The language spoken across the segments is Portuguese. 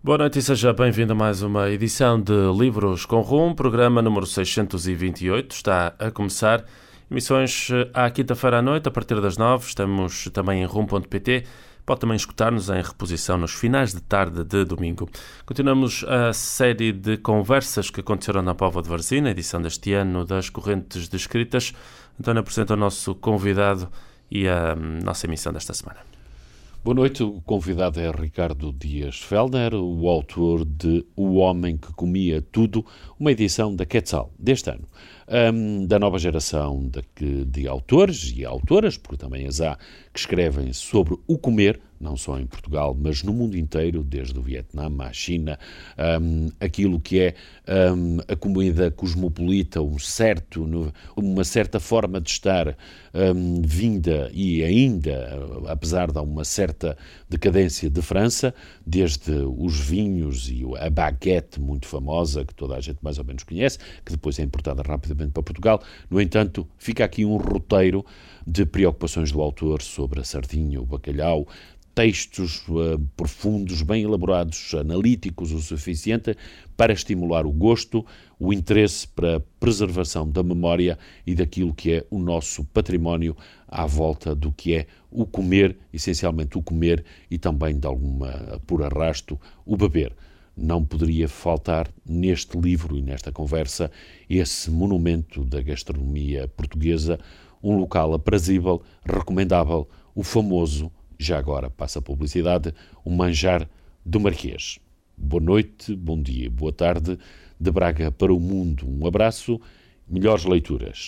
Boa noite e seja bem-vindo a mais uma edição de Livros com Rum, programa número 628. Está a começar. Emissões à quinta-feira à noite, a partir das 9. Estamos também em rum.pt. Pode também escutar-nos em reposição nos finais de tarde de domingo. Continuamos a série de conversas que aconteceram na Póvoa de Varzim, na edição deste ano das Correntes de Escritas. António apresenta o nosso convidado e a nossa emissão desta semana. Boa noite, o convidado é Ricardo Dias Fellner, o autor de O Homem que Comia Tudo, uma edição da Quetzal deste ano. Da nova geração de autores e autoras, porque também as há, que escrevem sobre o comer, não só em Portugal, mas no mundo inteiro, desde o Vietnã à China, aquilo que é a comida cosmopolita, uma certa forma de estar vinda e ainda, apesar de uma certa decadência de França, desde os vinhos e a baguette muito famosa, que toda a gente mais ou menos conhece, que depois é importada rapidamente para Portugal. No entanto, fica aqui um roteiro de preocupações do autor sobre a sardinha, o bacalhau, textos profundos, bem elaborados, analíticos o suficiente para estimular o gosto, o interesse para a preservação da memória e daquilo que é o nosso património à volta do que é o comer, essencialmente o comer e também, de alguma por arrasto, o beber. Não poderia faltar neste livro e nesta conversa esse monumento da gastronomia portuguesa, um local aprazível, recomendável, o famoso, já agora passa a publicidade, o Manjar do Marquês. Boa noite, bom dia, boa tarde, de Braga para o mundo. Um abraço, melhores leituras.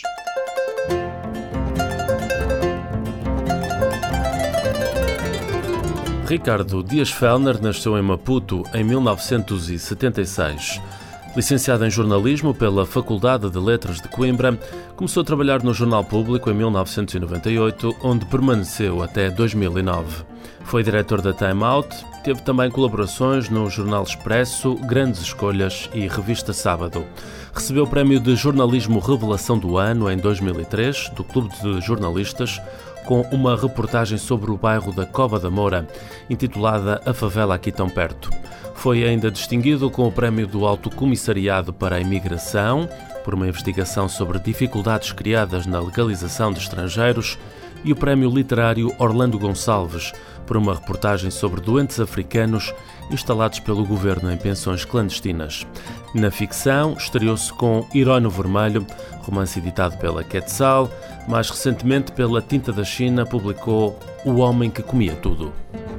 Ricardo Dias Fellner nasceu em Maputo em 1976. Licenciado em jornalismo pela Faculdade de Letras de Coimbra, começou a trabalhar no Jornal Público em 1998, onde permaneceu até 2009. Foi diretor da Time Out, teve também colaborações no Jornal Expresso, Grandes Escolhas e Revista Sábado. Recebeu o Prémio de Jornalismo Revelação do Ano em 2003, do Clube de Jornalistas, com uma reportagem sobre o bairro da Cova da Moura, intitulada A Favela Aqui Tão Perto. Foi ainda distinguido com o Prémio do Alto Comissariado para a Imigração, por uma investigação sobre dificuldades criadas na legalização de estrangeiros, e o Prémio Literário Orlando Gonçalves, por uma reportagem sobre doentes africanos instalados pelo governo em pensões clandestinas. Na ficção, estreou-se com Herói no Vermelho, romance editado pela Quetzal. Mais recentemente, pela Tinta da China, publicou O Homem que Comia Tudo.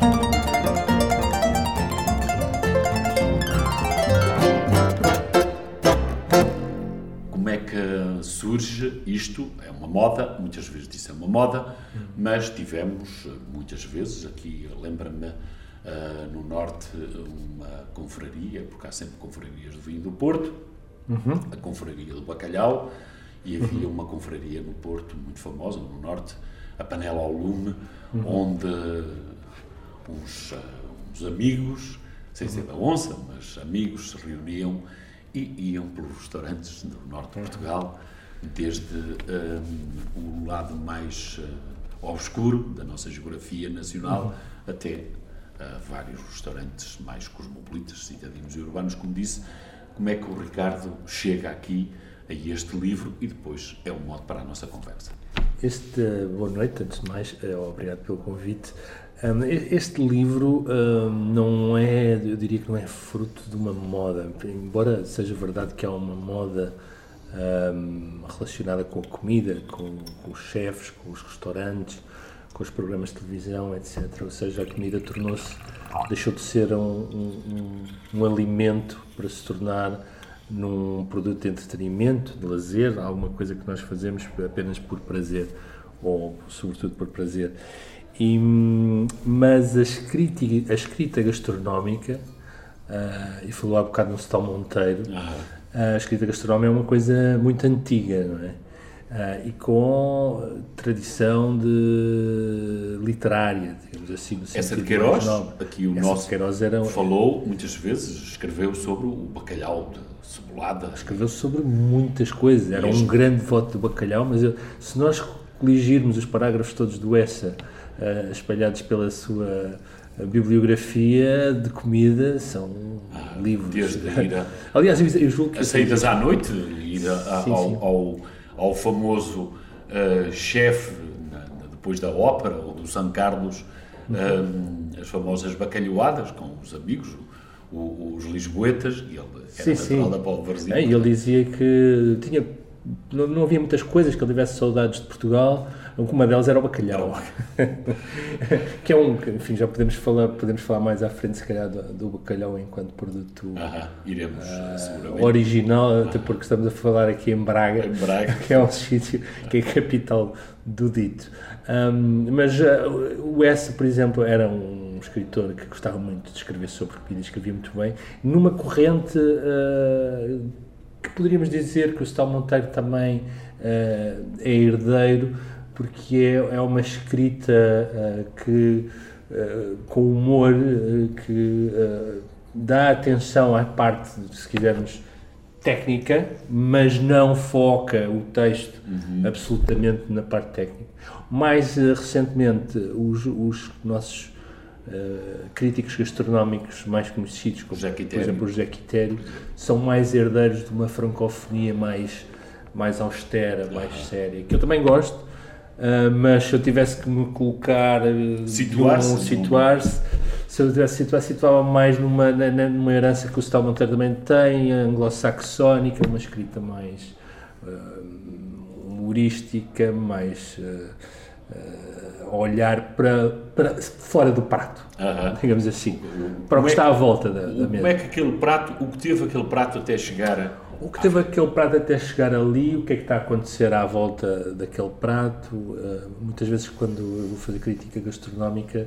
Como é que surge isto? É uma moda, muitas vezes isso é uma moda, mas tivemos muitas vezes, aqui lembra-me no norte, uma confraria, porque há sempre confrarias do vinho do Porto, a confraria do bacalhau, e havia uma confraria no Porto, muito famosa, no norte, a Panela ao Lume, onde uns amigos, sem ser da onça, mas amigos, se reuniam e iam pelos restaurantes do norte de Portugal, desde o lado mais obscuro da nossa geografia nacional até vários restaurantes mais cosmopolitas, citadinos e urbanos, como disse. Como é que o Ricardo chega aqui a este livro e depois é um modo para a nossa conversa. Boa noite, antes de mais, obrigado pelo convite. Este livro não é, eu diria que não é fruto de uma moda, embora seja verdade que há uma moda relacionada com a comida, com os chefes, com os restaurantes, com os programas de televisão, etc. Ou seja, a comida deixou de ser um alimento para se tornar num produto de entretenimento, de lazer, alguma coisa que nós fazemos apenas por prazer, ou sobretudo por prazer. Mas a escrita gastronómica, e falou há bocado no Stal Monteiro, a escrita gastronómica é uma coisa muito antiga, não é? E com tradição literária, digamos assim, no sentido. Essa de Queiroz, aqui o nosso Queiroz falou muitas vezes, escreveu sobre o bacalhau de cebolada. Escreveu sobre muitas coisas, era um grande voto do bacalhau, mas se nós coligirmos os parágrafos todos do Essa, espalhados pela sua a bibliografia de comida são livros. Desde ir Aliás, eu julgo que... a saídas à noite, ir ao famoso chefe, depois da ópera ou do São Carlos, as famosas bacalhoadas com os amigos, os lisboetas, e ele era natural da Póvoa de Varzim. E ele dizia que não havia muitas coisas que ele tivesse saudades de Portugal, uma delas era o bacalhau. Que é enfim, já podemos falar mais à frente, se calhar, do bacalhau enquanto produto iremos, seguramente. Original, até porque estamos a falar aqui em Braga, que é um sítio que é a capital do dito. Mas o Essa, por exemplo, era um escritor que gostava muito de escrever sobre comida, escrevia muito bem, numa corrente que poderíamos dizer que o Stal Monteiro também é herdeiro, porque é uma escrita com humor, que dá atenção à parte, se quisermos, técnica, mas não foca o texto absolutamente na parte técnica. Mais recentemente, os nossos críticos gastronómicos mais conhecidos, como por exemplo o José Quitério, são mais herdeiros de uma francofonia mais austera, mais séria, que eu também gosto, mas se eu tivesse que me colocar, situar-se, se eu tivesse situava mais numa herança que o Stal Monteiro também tem, anglo-saxónica, uma escrita mais humorística, mais olhar para fora do prato, digamos assim, para o que está à volta da mesa. Como é que o que teve aquele prato até chegar O que teve aquele prato até chegar ali, o que é que está a acontecer à volta daquele prato? Muitas vezes, quando eu vou fazer crítica gastronómica,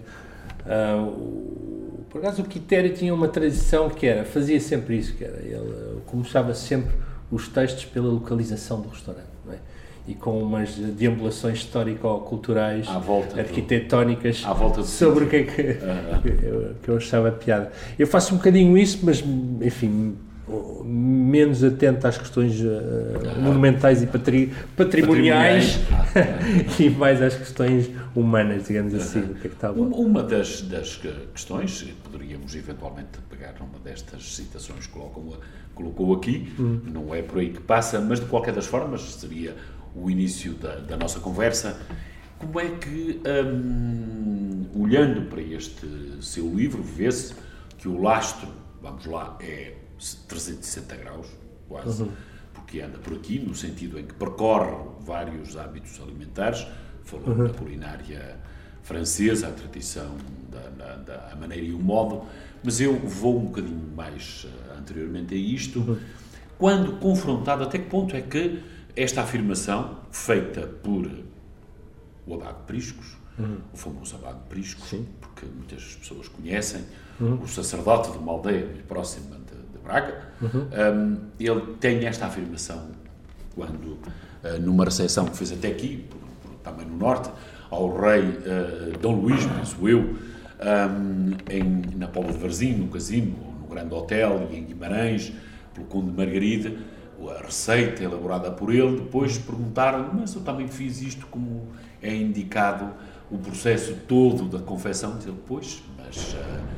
por acaso o Quitério tinha uma tradição que fazia sempre isso, ele começava sempre os textos pela localização do restaurante, não é? E com umas deambulações histórico-culturais, arquitetónicas, sobre o que é que eu achava piada. Eu faço um bocadinho isso, mas, enfim, menos atento às questões monumentais e patrimoniais e mais às questões humanas, digamos assim. O que é que está uma das questões, poderíamos eventualmente pegar numa destas citações que colocou aqui, não é por aí que passa, mas de qualquer das formas seria o início da nossa conversa. Como é que, olhando para este seu livro, vê-se que o lastro, vamos lá, é 360 graus, quase, porque anda por aqui, no sentido em que percorre vários hábitos alimentares, falou da culinária francesa, a tradição, a maneira e o modo, mas eu vou um bocadinho mais anteriormente a isto, quando confrontado, até que ponto é que esta afirmação, feita por o Abade de Priscos, o famoso Abade de Priscos, porque muitas pessoas conhecem, o sacerdote de uma aldeia próxima de Braga, ele tem esta afirmação quando, numa recepção que fez até aqui, também no Norte, ao rei Dom Luís, penso eu, na Póvoa de Varzim, no Casino, no Grande Hotel, e em Guimarães, pelo Conde de Margarida, a receita elaborada por ele, depois perguntaram, mas eu também fiz isto como é indicado o processo todo da confecção, diz ele, pois, mas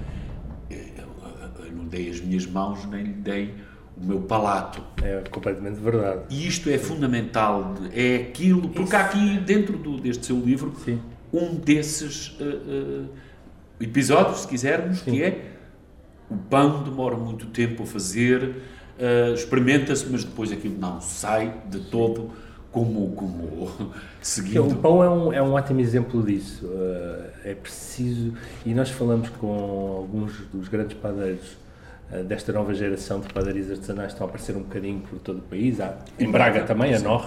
eu não dei as minhas mãos, nem lhe dei o meu palato. É completamente verdade. E isto é fundamental, é aquilo, porque há aqui dentro deste seu livro, um desses episódios, se quisermos, que é o pão demora muito tempo a fazer, experimenta-se, mas depois aquilo não sai de todo como seguindo. O pão é um ótimo exemplo disso. É preciso, e nós falamos com alguns dos grandes padeiros desta nova geração de padarias artesanais que estão a aparecer um bocadinho por todo o país. Em Braga também, a Norre.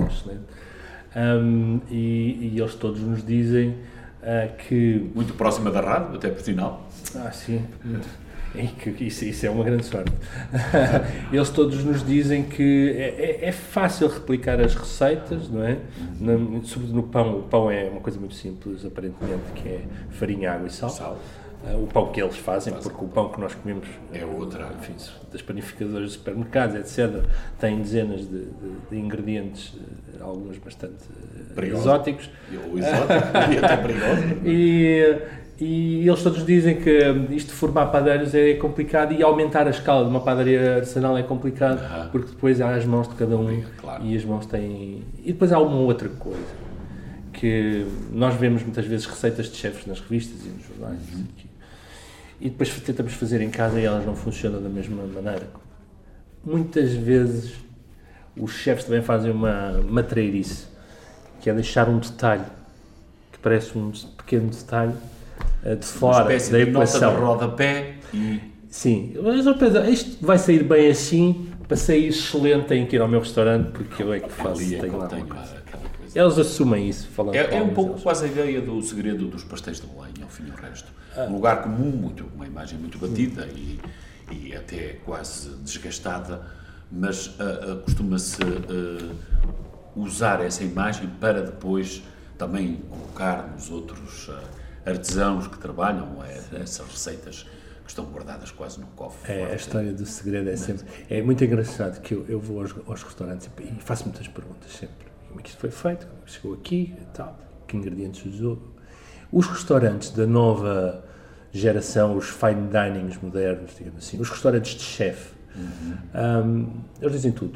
E eles todos nos dizem que... Muito próxima da rádio, até por sinal. Sim. Isso é uma grande sorte. Eles todos nos dizem que é fácil replicar as receitas, não é? Sobretudo no pão. O pão é uma coisa muito simples, aparentemente, que é farinha, água e sal. o pão que eles fazem, porque o pão que nós comemos é outra. Enfim, das panificadoras dos supermercados, etc., tem dezenas de ingredientes, alguns bastante exóticos. O exótico, e até perigoso. E eles todos dizem que isto de formar padeiros é complicado e aumentar a escala de uma padaria artesanal é complicado, porque depois há as mãos de cada um, claro. E as mãos têm... E depois há uma outra coisa, que nós vemos muitas vezes receitas de chefes nas revistas e nos jornais, e depois tentamos fazer em casa e elas não funcionam da mesma maneira. Muitas vezes os chefes também fazem uma trairice, que é deixar um detalhe, que parece um pequeno detalhe, de fora da equação. Uma espécie de nota de rodapé e... Sim, mas eu penso, isto vai sair bem assim, para sair excelente tenho que ir ao meu restaurante, porque eu é que faço, tenho lá uma coisa. Eles assumem isso, falando é um pouco quase a ideia do segredo dos pastéis de Belém, ao fim e ao resto. Um lugar comum, uma imagem muito batida e até quase desgastada, mas costuma-se usar essa imagem para depois também colocar nos outros artesãos que trabalham essas receitas que estão guardadas quase no cofre. A história do segredo é sempre... É muito engraçado que eu vou aos restaurantes e faço muitas perguntas sempre. Como é que isto foi feito? Como é que chegou aqui? E tal, que ingredientes usou? Os restaurantes da nova geração, os fine dinings modernos, digamos assim, os restaurantes de chefe, eles dizem tudo.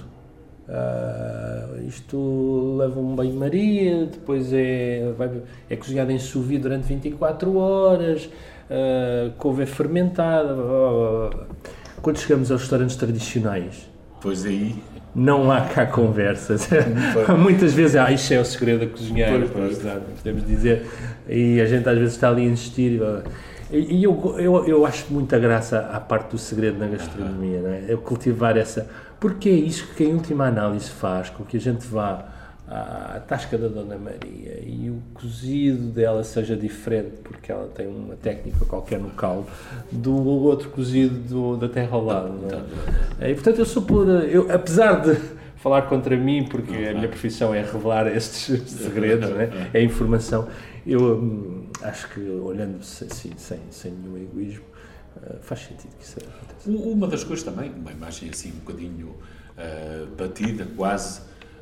Isto leva um banho-maria, depois é cozinhado em sous vide durante 24 horas, couve é fermentada. Quando chegamos aos restaurantes tradicionais, pois aí não há cá conversas. Muitas vezes, isto é o segredo da cozinheira, podemos dizer, e a gente às vezes está ali a insistir. E eu acho muita graça à parte do segredo na gastronomia, não é? Eu cultivar essa... Porque é isso que, em última análise, faz com que a gente vá à tasca da Dona Maria e o cozido dela seja diferente, porque ela tem uma técnica qualquer no caldo, do outro cozido da terra ao lado. Não é? E, portanto, eu sou apesar de falar contra mim, porque a minha profissão é revelar estes segredos, não é? É a informação, eu acho que, olhando assim, sem nenhum egoísmo, faz sentido que isso aconteça. Uma das coisas também, uma imagem assim um bocadinho batida, quase,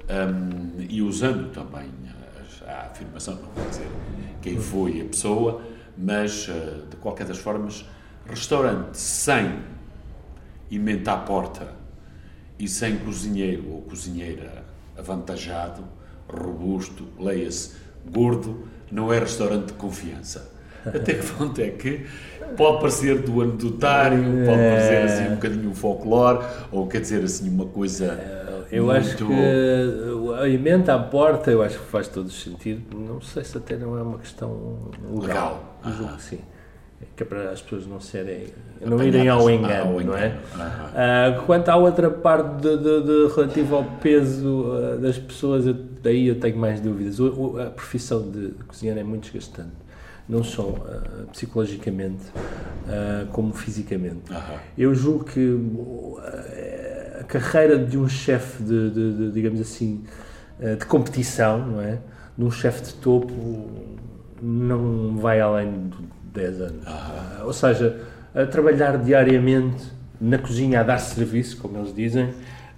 e usando também a afirmação, não vou dizer quem foi a pessoa, mas de qualquer das formas, restaurante sem emenda à porta e sem cozinheiro ou cozinheira avantajado, robusto, leia-se, gordo, não é restaurante de confiança. Até que ponto é que pode parecer do anedotário, pode parecer assim um bocadinho um folclore, ou quer dizer assim uma coisa eu muito... acho que a emenda à porta, eu acho que faz todo o sentido. Não sei se até não é uma questão legal. Julgo que sim. Que é para as pessoas não irem ao engano, não é? Quanto à outra parte relativa ao peso das pessoas, daí eu tenho mais dúvidas. A profissão de cozinheiro é muito desgastante, não só psicologicamente como fisicamente. Eu julgo que a carreira de um chefe digamos assim, de competição, não é? De um chefe de topo, não vai além de 10 anos. Ou seja, a trabalhar diariamente na cozinha, a dar serviço, como eles dizem,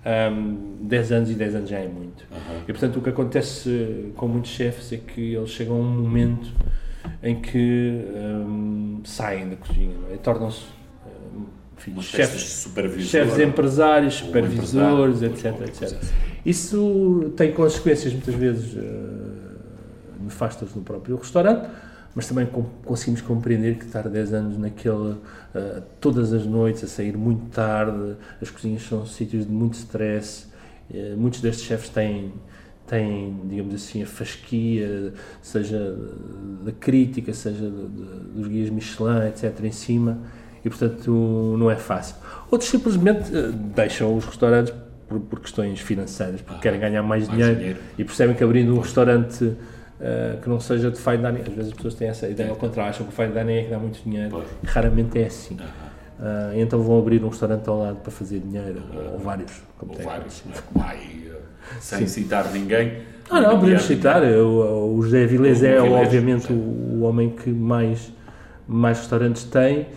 10 anos, e 10 anos já é muito. E, portanto, o que acontece com muitos chefes é que eles chegam a um momento em que saem da cozinha, não é? Tornam-se chefes empresários, supervisores, etc. Isso tem consequências muitas vezes nefastas no próprio restaurante, mas também conseguimos compreender que estar 10 anos todas as noites, a sair muito tarde, as cozinhas são sítios de muito stress, muitos destes chefes têm, digamos assim, a fasquia, seja da crítica, seja dos guias Michelin, etc., em cima, e portanto não é fácil. Outros simplesmente deixam os restaurantes por questões financeiras, porque querem ganhar mais dinheiro e percebem que abrindo um restaurante que não seja de fine dining, às vezes as pessoas têm essa ideia ao contrário, acham que o fine dining é que dá muito dinheiro, e raramente é assim. Então vão abrir um restaurante ao lado para fazer dinheiro, ou vários, como tem sem citar ninguém. Não podemos citar. O José Avilés é obviamente o homem que mais mais restaurantes tem,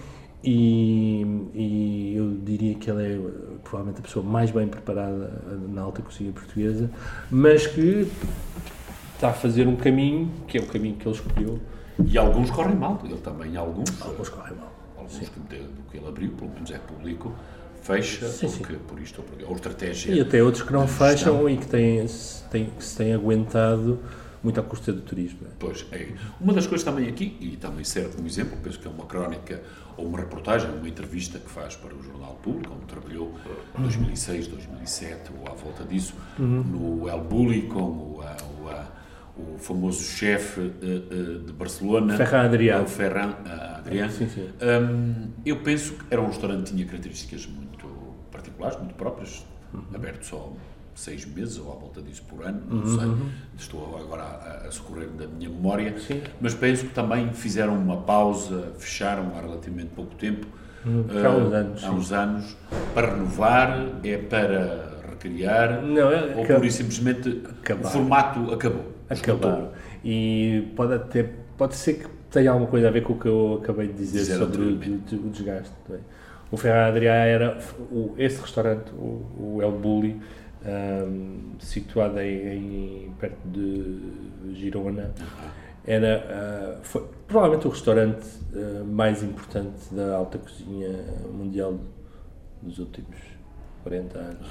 e eu diria que ele é provavelmente a pessoa mais bem preparada na alta cozinha portuguesa, mas que está a fazer um caminho, que é o caminho que ele escolheu. E alguns correm mal, ele também, alguns correm mal. Alguns do que ele abriu, pelo menos é público, fecha, porque por isto ou estratégia. E até outros que não fecham e que se têm aguentado muito à custa do turismo. Pois, é. Uma das coisas também aqui, e também serve como exemplo, penso que é uma crónica ou uma reportagem, uma entrevista que faz para o Jornal Público, onde trabalhou em 2006, 2007, ou à volta disso, no El Bulli, com o famoso chefe de Barcelona, Ferran Adrià. Ferran Adrià. Sim. Eu penso que era um restaurante que tinha características muito particulares, muito próprias, aberto só 6 meses ou à volta disso por ano, não sei, estou agora a socorrer da minha memória, mas penso que também fizeram uma pausa, fecharam há relativamente pouco tempo, há uns anos, para renovar, para recriar, ou pura e simplesmente o formato acabou. E pode ser que tenha alguma coisa a ver com o que eu acabei de dizer sobre o desgaste. O Ferran Adrià era esse restaurante, o El Bulli, situado perto de Girona, foi provavelmente o restaurante mais importante da alta cozinha mundial dos últimos 40 anos.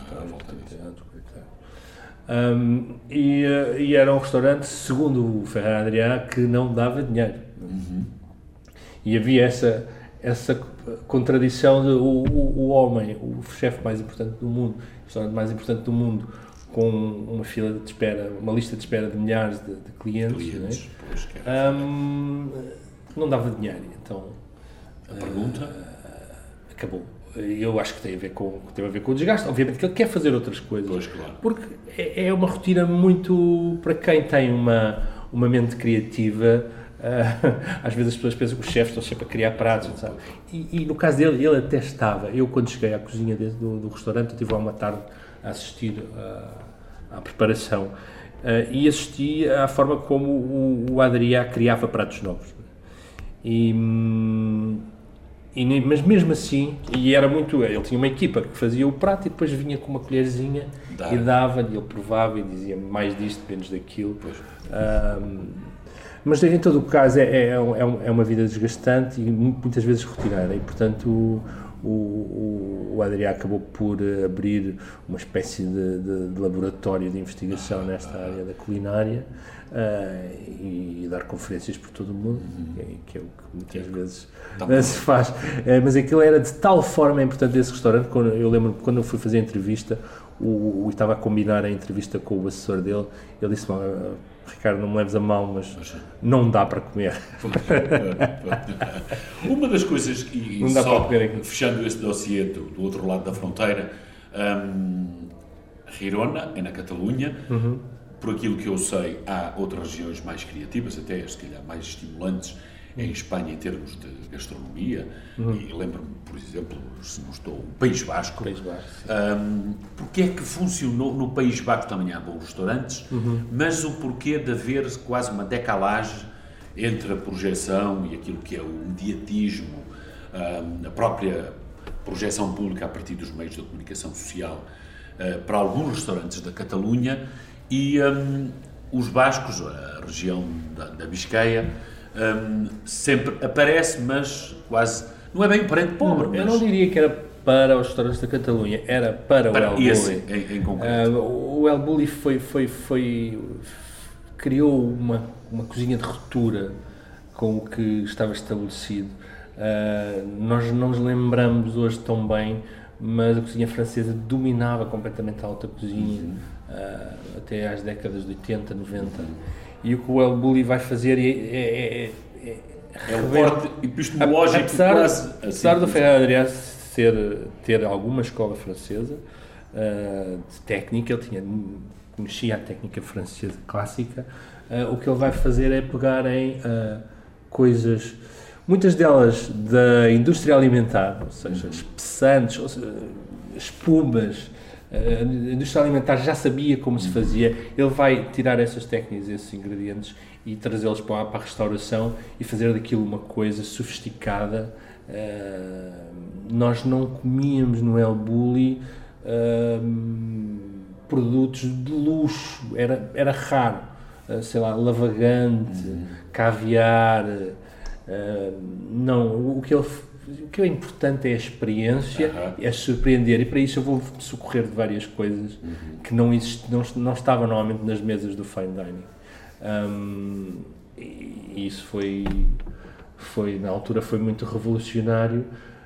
E era um restaurante, segundo o Ferran Adrià, que não dava dinheiro. E havia essa contradição de o homem, o chefe mais importante do mundo, o restaurante mais importante do mundo, com uma fila de espera, uma lista de espera de milhares de clientes, não dava dinheiro. Então a pergunta acabou. Eu acho que teve a ver com o desgaste. Obviamente que ele quer fazer outras coisas, porque é uma rotina muito, para quem tem uma mente criativa. Às vezes as pessoas pensam que os chefes estão sempre a criar pratos, sabe? E no caso dele, ele até estava. Eu, quando cheguei à cozinha do restaurante, eu estive lá uma tarde a assistir à preparação e assisti à forma como o Adrià criava pratos novos. Mas mesmo assim, ele tinha uma equipa que fazia o prato e depois vinha com uma colherzinha e dava-lhe, ele provava e dizia mais disto, menos daquilo. Mas em todo o caso é uma vida desgastante e muitas vezes rotineira, e portanto o Adrià acabou por abrir uma espécie de laboratório de investigação nesta área da culinária e dar conferências por todo o mundo, que é o que muitas vezes se faz. Mas aquilo era de tal forma importante esse restaurante, eu lembro quando eu fui fazer a entrevista, estava a combinar a entrevista com o assessor dele, ele disse: Ricardo, não me leves a mal, mas não dá para comer. Uma das coisas, e só fechando esse dossiê do outro lado da fronteira, Girona é na Catalunha. Por aquilo que eu sei, há outras regiões mais criativas, até se calhar mais estimulantes em Espanha em termos de gastronomia, e lembro-me, por exemplo, se não estou, o País Basco. Porque é que funcionou no País Basco? Também há bons restaurantes, mas o porquê de haver quase uma decalagem entre a projeção e aquilo que é o mediatismo, a própria projeção pública a partir dos meios de comunicação social, para alguns restaurantes da Catalunha, e os bascos, a região da Biscaia, sempre aparece, mas quase, não é bem um parente pobre. Eu não diria que era para os restaurantes da Catalunha, era para o El Bulli. Em concreto. O El Bulli criou uma cozinha de ruptura com o que estava estabelecido. Nós não nos lembramos hoje tão bem, mas a cozinha francesa dominava completamente a alta cozinha, até às décadas de 80, 90. E o que o El Bulli vai fazer é o corte epistemológico. Apesar do Ferran Adrià ter alguma escola francesa de técnica, ele conhecia a técnica francesa clássica, o que ele vai fazer é pegar em coisas, muitas delas da indústria alimentar, ou seja, espessantes, espumas, A indústria alimentar já sabia como se fazia, ele vai tirar essas técnicas, esses ingredientes e trazê-los para a restauração e fazer daquilo uma coisa sofisticada. Nós não comíamos no El Bulli produtos de luxo, era raro, sei lá, lavagante, caviar, não, o que é importante é a experiência, é surpreender, e para isso eu vou socorrer de várias coisas que não estavam normalmente nas mesas do fine dining. E isso foi na altura foi muito revolucionário,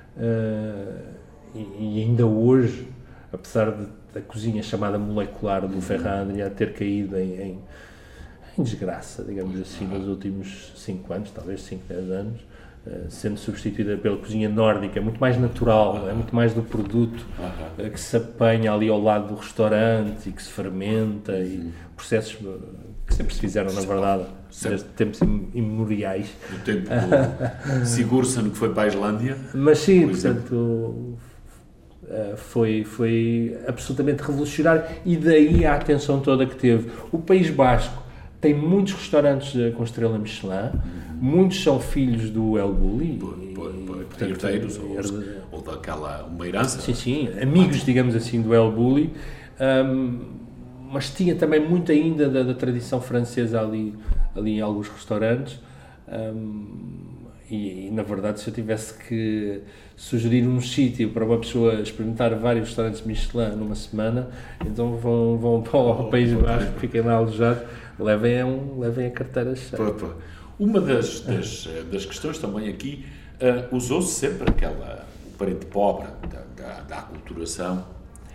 e ainda hoje, apesar da cozinha chamada molecular do Ferran Adrià ter caído em desgraça, digamos assim, nos últimos 5 anos, talvez 5, 10 anos, sendo substituída pela cozinha nórdica, muito mais natural, é muito mais do produto que se apanha ali ao lado do restaurante e que se fermenta, e processos que sempre se fizeram, na verdade, desde tempos imemoriais. No tempo do Sigurdsson, que foi para a Islândia. Mas sim, portanto, foi absolutamente revolucionário, e daí a atenção toda que teve. O País Basco tem muitos restaurantes com estrela Michelin, muitos são filhos do El Bulli, herdeiros, ou daquela, uma herança. Sim, amigos, digamos assim, do El Bulli, mas tinha também muito ainda da tradição francesa ali em alguns restaurantes, e na verdade, se eu tivesse que sugerir um sítio para uma pessoa experimentar vários restaurantes Michelin numa semana, então vão para o País Basco, fiquem lá alojados, levem a carteira cheia. Uma das questões também aqui, usou-se sempre o parente pobre da aculturação,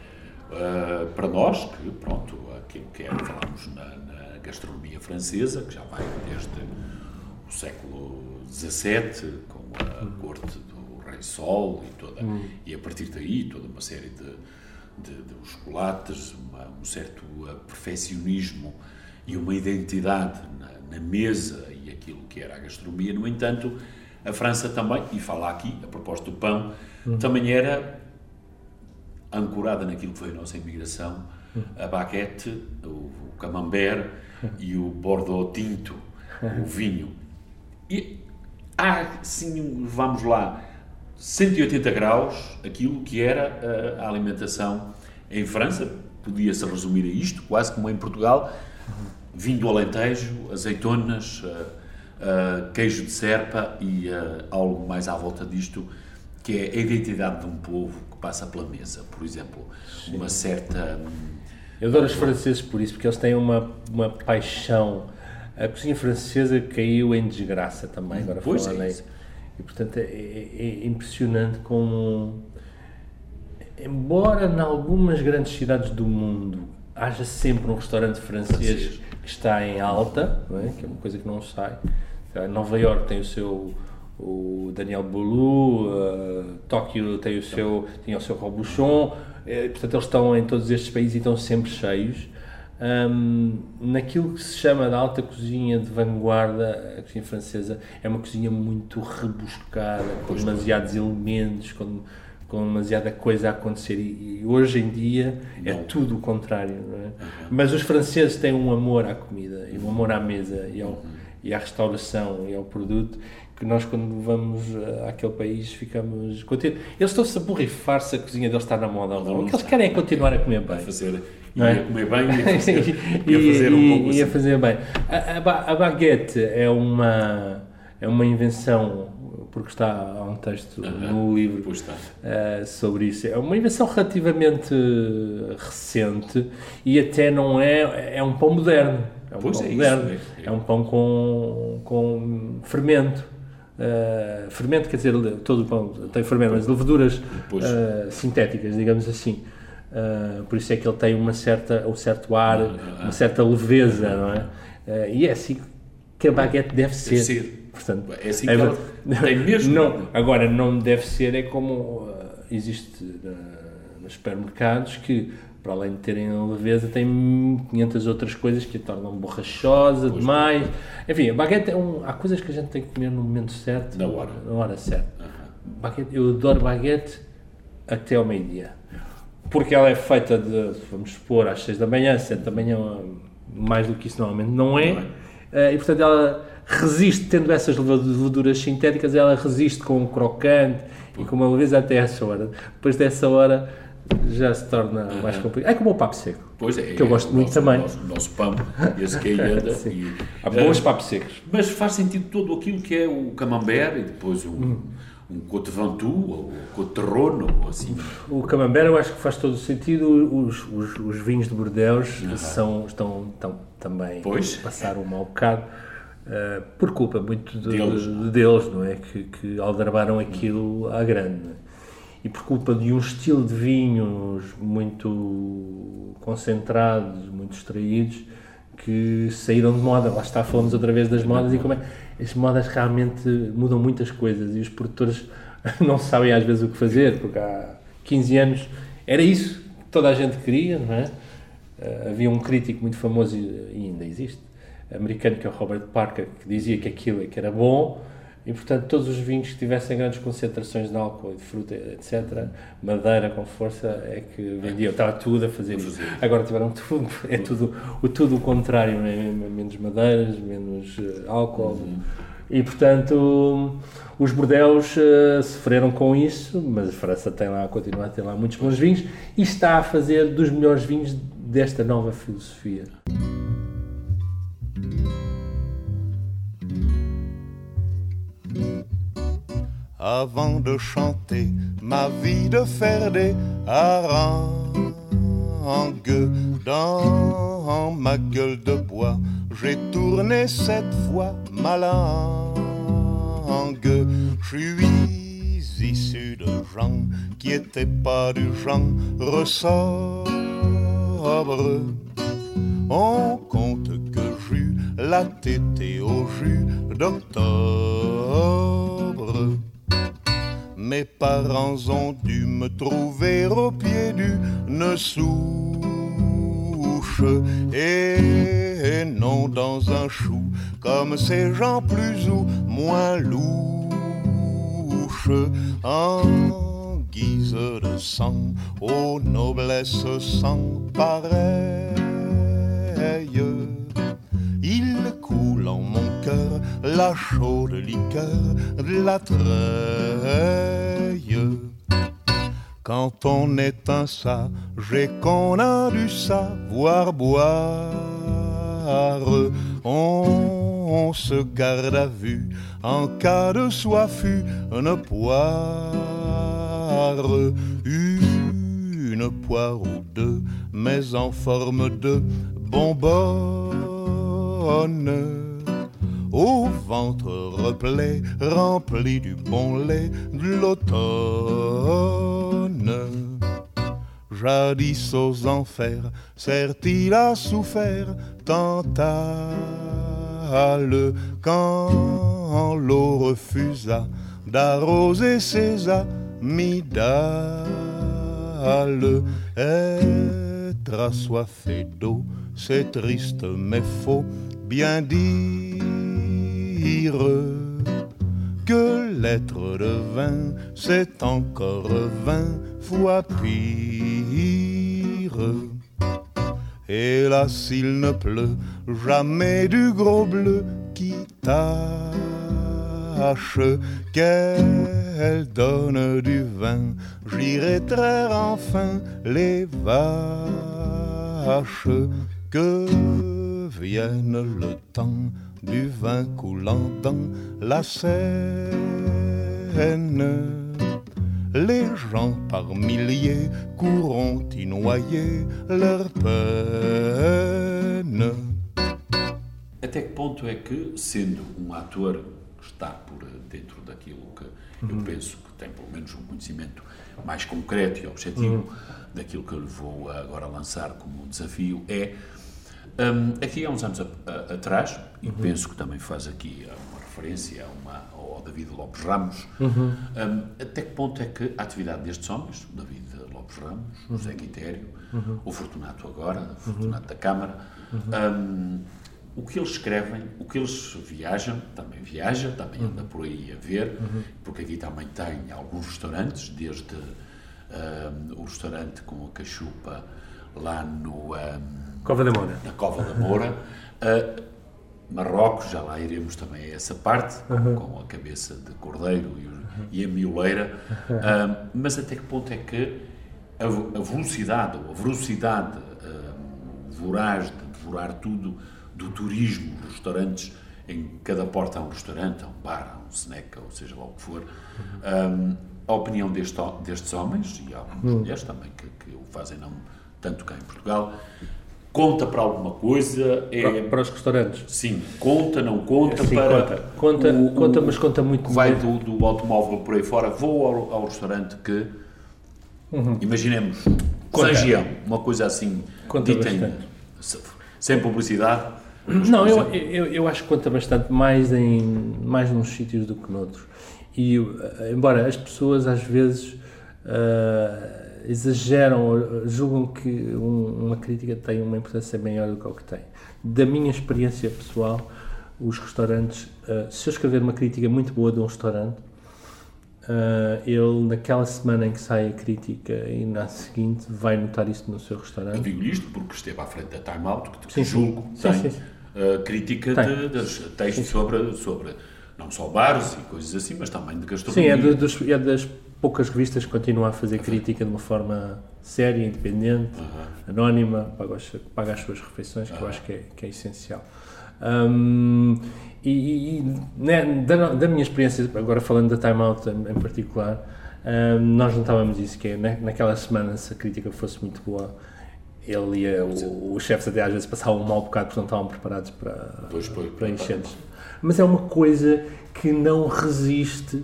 para nós, que pronto, aquilo que falamos na gastronomia francesa, que já vai desde o século XVII, com a corte do Rei Sol e a partir daí toda uma série de chocolates, um certo perfeccionismo e uma identidade na mesa e aquilo que era a gastronomia. No entanto, a França também, e fala aqui, a propósito do pão, também era ancorada naquilo que foi a nossa imigração, a baguette, o camembert e o bordeaux tinto, o vinho. E há, sim, vamos lá, 180 graus, aquilo que era a alimentação em França, podia-se resumir a isto, quase como em Portugal: vinho do Alentejo, azeitonas, queijo de serpa e algo mais à volta disto, que é a identidade de um povo que passa pela mesa. Por exemplo, uma certa... Eu adoro os franceses por isso, porque eles têm uma paixão. A cozinha francesa caiu em desgraça também, agora falando aí. E, portanto, é impressionante como, embora em algumas grandes cidades do mundo haja sempre um restaurante francês que está em alta, não é? Que é uma coisa que não sai. Nova Iorque tem o Daniel Boulou, Tóquio tinha o seu Robuchon, portanto eles estão em todos estes países e estão sempre cheios. Naquilo que se chama de alta cozinha de vanguarda, a cozinha francesa é uma cozinha muito rebuscada, com demasiados elementos, com demasiada coisa a acontecer, e hoje em dia é tudo o contrário, não é? Mas os franceses têm um amor à comida, e um amor à mesa, e à restauração, e ao produto, que nós, quando vamos àquele país, ficamos contentes. Eles estão-se a borrifar-se, a cozinha deles está na moda ou não. O que eles querem é continuar a comer bem. A comer bem e a fazer um pouco assim. E a fazer bem. A baguette é uma invenção, porque está há um texto no livro sobre isso. É uma invenção relativamente recente e até não é um pão moderno. É um pão moderno. É um pão com fermento. Fermento quer dizer, todo o pão tem fermento, mas leveduras sintéticas, digamos assim. Por isso é que ele tem um certo ar, uma certa leveza, não é? E é assim que a baguette deve ser. Portanto, é assim que ela tem mesmo. Agora, não deve ser, é como existe nos supermercados, que para além de terem a leveza, tem 500 outras coisas que a tornam borrachosa demais. Enfim, a baguette há coisas que a gente tem que comer no momento certo, na hora certa. Baguette, eu adoro baguette até ao meio-dia. porque ela é feita de, vamos supor, às 6 da manhã, 7 da manhã, mais do que isso normalmente não é. E portanto ela resiste, tendo essas levaduras sintéticas, ela resiste com um crocante e com uma leveza até essa hora. Depois dessa hora já se torna mais complicado. É como o papo seco, pois é, que eu gosto muito também. O nosso pão, esse que aí anda. Há bons papos secos. Mas faz sentido todo aquilo que é o camembert e depois um côte ventoux ou côte terrono, ou assim. O camembert eu acho que faz todo o sentido. Os vinhos de Bordeaux estão também a passar um mau bocado. Por culpa muito deles, não é? Que aldrabaram aquilo à grande, não é? E por culpa de um estilo de vinhos muito concentrados, muito extraídos, que saíram de moda. Lá está, falamos outra vez das modas e como é. As modas realmente mudam muitas coisas e os produtores não sabem às vezes o que fazer, porque há 15 anos era isso que toda a gente queria, não é? Havia um crítico muito famoso, e ainda existe, americano, que é o Robert Parker, que dizia que aquilo é que era bom e, portanto, todos os vinhos que tivessem grandes concentrações de álcool, de fruta, etc., madeira com força, é que vendiam. Estava tudo a fazer isso. Agora tiveram tudo o contrário, né? Menos madeiras, menos álcool. E, portanto, os Bordeaux sofreram com isso, mas a França continua a ter lá muitos bons vinhos e está a fazer dos melhores vinhos desta nova filosofia. Avant de chanter ma vie de faire des harangues dans ma gueule de bois, j'ai tourné 7 fois ma langue. Je suis issu de gens qui étaient pas du genre sobre. On compte que j'eus la tétée au jus d'octobre. Mes parents ont dû me trouver au pied d'une souche et non dans un chou comme ces gens plus ou moins louches. En guise de sang, aux noblesses sans pareille, il coule en mon cœur la chaude liqueur de la Treille. Quand on est un sage et qu'on a du savoir boire, on se garde à vue en cas de soif une poire, une poire ou deux, mais en forme de bonbonne. Au ventre replet, rempli du bon lait de l'automne. Jadis aux enfers, certes-il a souffert Tantale, quand l'eau refusa d'arroser ses amygdales. Être assoiffé d'eau, c'est triste mais faut bien dire que l'être de vin, c'est encore 20 fois pire. Hélas, il ne pleut jamais du gros bleu qui tâche. Qu'elle donne du vin, j'irai traire enfin les vaches. Que vienne le temps du vin coulant dans la Seine. Les gens par milliers courront y noyer leur peine. Até que ponto é que, sendo um ator que está por dentro daquilo que eu penso que tem pelo menos um conhecimento mais concreto e objetivo daquilo que eu lhe vou agora lançar como desafio, é aqui há uns anos atrás, e penso que também faz aqui uma referência ao David Lopes Ramos, até que ponto é que a atividade destes homens, o David Lopes Ramos, o José Quitério, o Fortunato agora, o Fortunato da Câmara, o que eles escrevem, o que eles viajam, também anda por aí a ver, porque aqui também tem alguns restaurantes, desde o restaurante com a cachupa lá no... Cova da Moura. Na Cova da Moura. Marrocos, já lá iremos também a essa parte, com a cabeça de cordeiro e a mioleira. Mas até que ponto é que a velocidade ou a velocidade voraz de devorar tudo do turismo, dos restaurantes, em cada porta há um restaurante, há um bar, há um snack, ou seja lá o que for, a opinião destes homens, e há algumas mulheres também que o fazem não tanto cá em Portugal, conta para alguma coisa? Para os restaurantes? Sim, conta, não conta? Sim, para conta, mas conta muito. Vai do automóvel por aí fora, vou ao restaurante que, imaginemos, Zangião, uma coisa assim, dita sem publicidade. Não, eu acho que conta bastante mais nos sítios do que noutros. E, embora as pessoas às vezes exageram ou julgam que uma crítica tem uma importância maior do que o que tem. Da minha experiência pessoal, os restaurantes, se eu escrever uma crítica muito boa de um restaurante, ele naquela semana em que sai a crítica e na seguinte vai notar isso no seu restaurante. Eu digo isto porque esteve à frente da Time Out, que julgo tem crítica de textos sobre não só bares e coisas assim, mas também de gastronomia. Sim, é das poucas revistas que continuam a fazer crítica de uma forma séria, independente, anónima, paga as suas refeições, que eu acho que é essencial. Da minha experiência, agora falando da Time Out em particular, nós notávamos isso, que naquela semana, se a crítica fosse muito boa, ele e os chefes até às vezes passavam um mau bocado porque não estavam preparados para enchentes. Mas é uma coisa que não resiste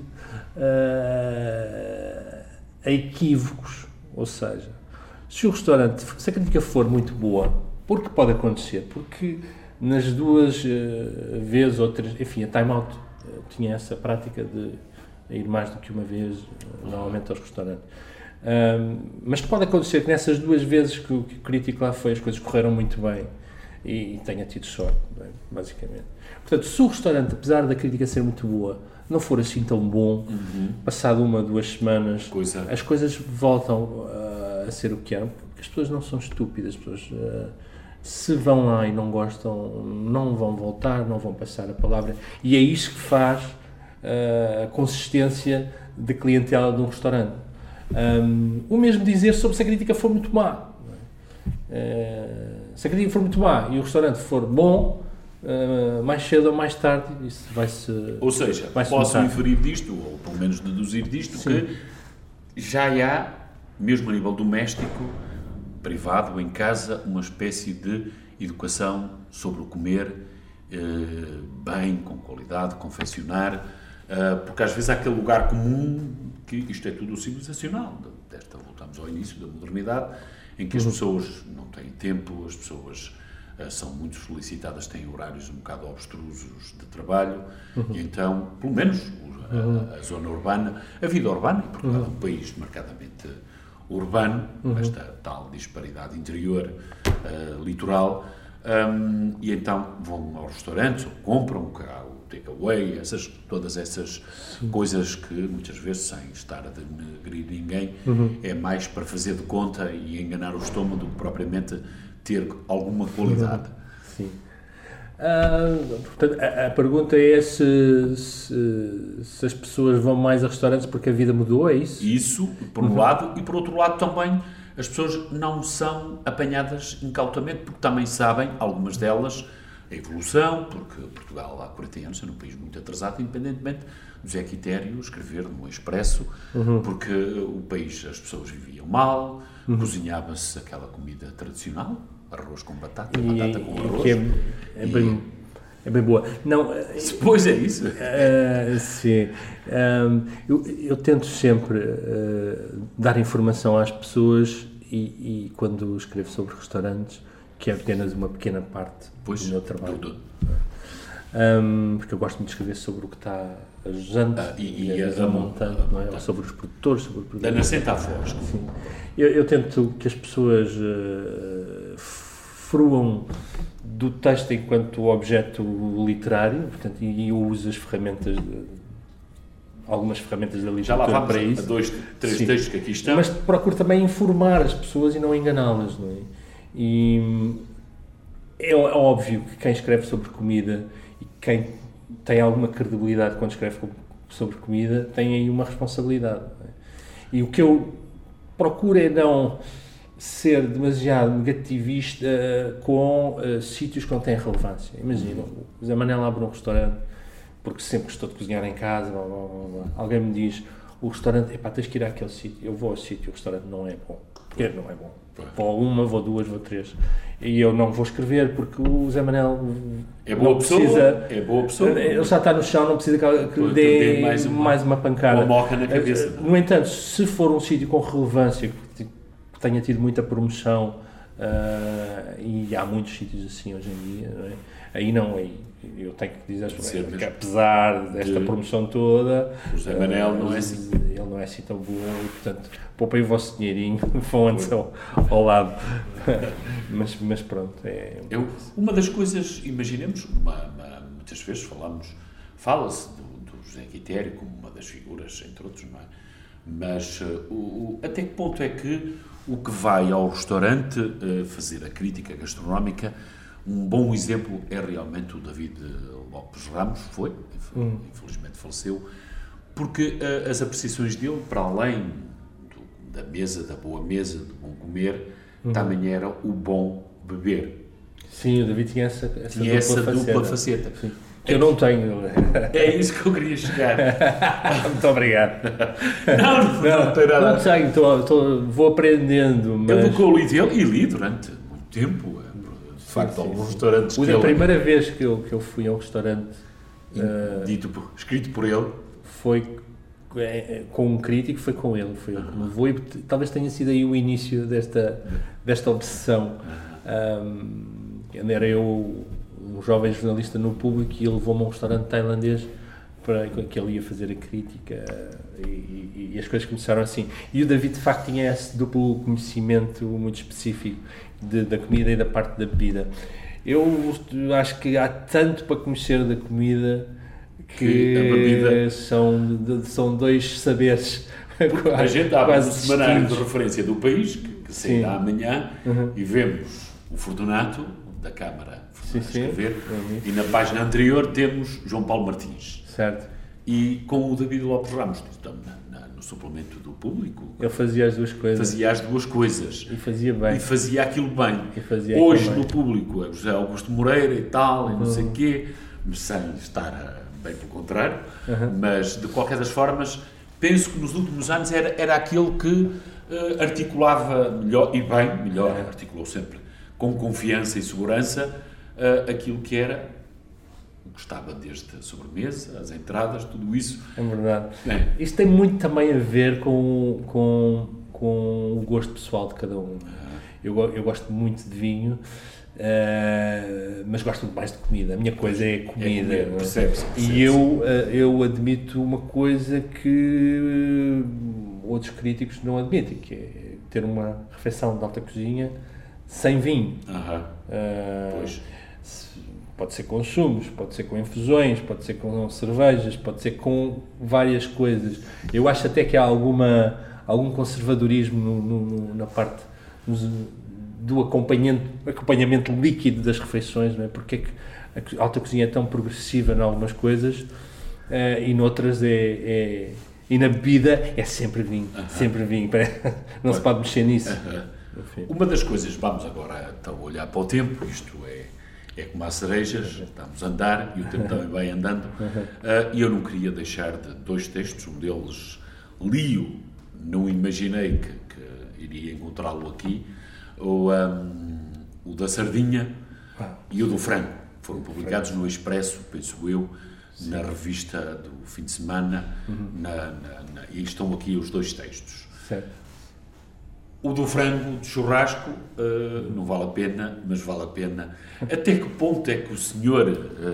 a equívocos, ou seja, se a crítica for muito boa, porque pode acontecer, porque nas duas vezes ou três, enfim, a Time Out tinha essa prática de ir mais do que uma vez, normalmente aos restaurantes. Mas pode acontecer que nessas duas vezes que o crítico lá foi, as coisas correram muito bem e tenha tido sorte, basicamente. Portanto, se o restaurante, apesar da crítica ser muito boa, não for assim tão bom, passado 1 ou 2 semanas, as coisas voltam a ser o que eram, porque as pessoas não são estúpidas, as pessoas, se vão lá e não gostam, não vão voltar, não vão passar a palavra, e é isso que faz a consistência de clientela de um restaurante. O mesmo dizer sobre se a crítica for muito má. Se a crítica for muito má e o restaurante for bom, mais cedo ou mais tarde isso vai-se... Ou seja, posso inferir disto, ou pelo menos deduzir disto, que já há, mesmo a nível doméstico, privado, em casa, uma espécie de educação sobre o comer bem, com qualidade, confeccionar, porque às vezes há aquele lugar comum que isto é tudo civilizacional, voltamos ao início da modernidade, em que as pessoas não têm tempo, as pessoas são muito solicitadas, têm horários um bocado obstrusos de trabalho, e então, pelo menos, a zona urbana, a vida urbana, e Portugal é um país marcadamente urbano, esta tal disparidade interior, litoral, e então vão aos restaurantes, ou compram o takeaway, todas essas coisas que muitas vezes, sem estar a denegrir ninguém, é mais para fazer de conta e enganar o estômago do que propriamente ter alguma qualidade. Sim. Portanto, a pergunta é se as pessoas vão mais a restaurantes porque a vida mudou, é isso? Isso, por um lado, e por outro lado também as pessoas não são apanhadas incautamente, porque também sabem, algumas delas, a evolução, porque Portugal há 40 anos é um país muito atrasado, independentemente do Zé Quitério escrever no Expresso, porque o país, as pessoas viviam mal, cozinhava-se aquela comida tradicional, arroz com batata, batata com arroz. Que é bem boa. Não, pois é isso. Sim. Eu tento sempre dar informação às pessoas e quando escrevo sobre restaurantes, que é apenas uma pequena parte do meu trabalho. Porque eu gosto muito de escrever sobre o que está a jante e a montante, não é? Ou sobre os produtores, sobre o produto. Da nascente à foz. Eu tento que as pessoas fruam do texto enquanto objeto literário, portanto, e eu uso as ferramentas algumas ferramentas da Já lá literatura vamos para isso. a 2, 3 Sim. textos que aqui estão. Mas procuro também informar as pessoas e não enganá-las, não é? E é óbvio que quem escreve sobre comida e quem tem alguma credibilidade quando escreve sobre comida tem aí uma responsabilidade, não é? E o que eu procuro é não ser demasiado negativista com sítios que não têm relevância. Imagina, o Zé Manel abre um restaurante porque sempre gostou de cozinhar em casa, blá, blá, blá, blá. Alguém me diz, o restaurante, epá, tens que ir àquele sítio. Eu vou ao sítio, o restaurante não é bom. Porque não é bom. Vou a uma, vou a duas, vou a três. E eu não vou escrever porque o Zé Manel é boa pessoa, precisa, é boa pessoa. Ele já está no chão, não precisa que lhe dê mais uma pancada. Uma moca na cabeça. No entanto, se for um sítio com relevância, que tenha tido muita promoção, e há muitos sítios assim hoje em dia, não é? Aí não, aí eu tenho que dizer que apesar desta promoção toda, o Zé Manel não é assim. Ele não é assim tão bom e, portanto, poupem o vosso dinheirinho, vão antes ao lado. mas pronto. Uma das coisas, imaginemos, muitas vezes fala-se do José Quitério como uma das figuras, entre outros, não é? Mas até que ponto é que o que vai ao restaurante fazer a crítica gastronómica, um bom exemplo é realmente o David Lopes Ramos, infelizmente faleceu, porque as apreciações dele, para além da mesa, da boa mesa, do bom comer, também era o bom beber. Sim, o David tinha essa dupla faceta. Sim. Que eu não tenho. É isso que eu queria chegar. Muito obrigado. Não tem nada. Não tenho, vou aprendendo. Mas... Eu nunca li dele e li durante muito tempo. De facto, alguns restaurantes. A primeira vez que eu fui a um restaurante escrito por ele foi com um crítico, foi com ele. Foi ele que me levou e talvez tenha sido aí o início desta obsessão. Era eu, um jovem jornalista no Público, e ele levou-me a um restaurante tailandês para que ele ia fazer a crítica e as coisas começaram assim. E o David, de facto, tinha esse duplo conhecimento muito específico da comida e da parte da bebida. Eu acho que há tanto para conhecer da comida que a bebida são dois saberes. A gente abre o semanário de referência do país, que sairá amanhã, e vemos o Fortunato, da Câmara, a escrever, e na página anterior temos João Paulo Martins. Certo. E com o David Lopes Ramos, no suplemento do Público. Ele fazia as duas coisas. E fazia bem. E fazia aquilo bem. Hoje no Público é José Augusto Moreira e tal, e não sei o quê, sem estar bem pelo contrário, mas de qualquer das formas, penso que nos últimos anos era aquele que articulava melhor, articulou sempre com confiança e segurança aquilo que era o que estava desde a sobremesa, as entradas, tudo isso. É verdade. Isto tem muito também a ver com o gosto pessoal de cada um. Eu gosto muito de vinho, mas gosto muito mais de comida. A minha coisa é comida. Percebe-se. E eu admito uma coisa que outros críticos não admitem, que é ter uma refeição de alta cozinha sem vinho. Pois. Pode ser com sumos, pode ser com infusões, pode ser com cervejas, pode ser com várias coisas. Eu acho até que há algum conservadorismo na parte do acompanhamento líquido das refeições, não é? Porque é que a alta cozinha é tão progressiva em algumas coisas e noutras e na bebida é sempre vinho, sempre vinho. Não se pode mexer nisso. Uma das coisas, vamos agora então olhar para o tempo, isto é como as cerejas, estamos a andar e o tempo também vai andando, e eu não queria deixar de dois textos, um deles li-o, não imaginei que iria encontrá-lo aqui, o da sardinha e o do frango, foram publicados no Expresso, penso eu, na revista do fim de semana, e estão aqui os dois textos. Certo. O do frango de churrasco não vale a pena, mas vale a pena. Até que ponto é que o senhor